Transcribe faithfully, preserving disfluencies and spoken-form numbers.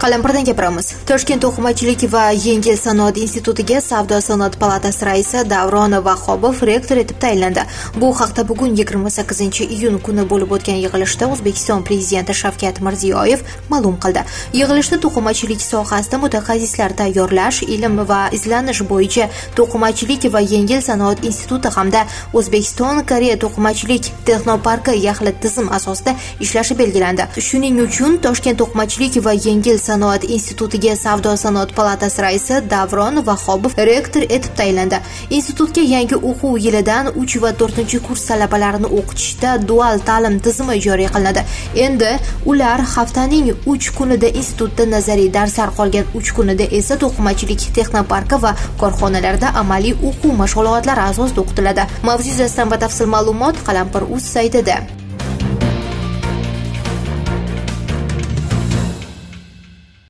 Qalampirdan gapiramiz. Toshkent to'qimachilik va yengil sanoat institutiga Savdo sanoat palatasi raisi Davron Vahobov rektor etib tayinlandi. Bu haqda bugun yigirma sakkizinchi iyun kuni bo'lib o'tgan yig'ilishda O'zbekiston prezidenti Shavkat Mirziyoyev ma'lum qildi. Yig'ilishda to'qimachilik sohasida mutaxassislar tayyorlash, ilm va izlanish bo'yicha to'qimachilik va yengil sanoat instituti hamda O'zbekiston Koreya to'qimachilik texnoparki yaxlit tizim asosida ishlashi belgilandi. Shuning uchun Toshkent to'qimachilik va yengil sanoat institutiga Savdo sanoat palatasi raisi Davron Vahobov rektor etib tayinlandi. Institutga yangi o'quv yilidan uch va to'rtinchi kurs talabalarini o'qitishda dual ta'lim tizimi joriy qilinadi. Endi ular haftaning uch kunida institutda nazariy darslar, qolgan uch kunida esa to'qimachilik texnoparki va korxonalarda amaliy o'quv mashg'ulotlari asosida o'qitiladi. Mavzu yuzasidan batafsil ma'lumot Qalampir.uz saytida.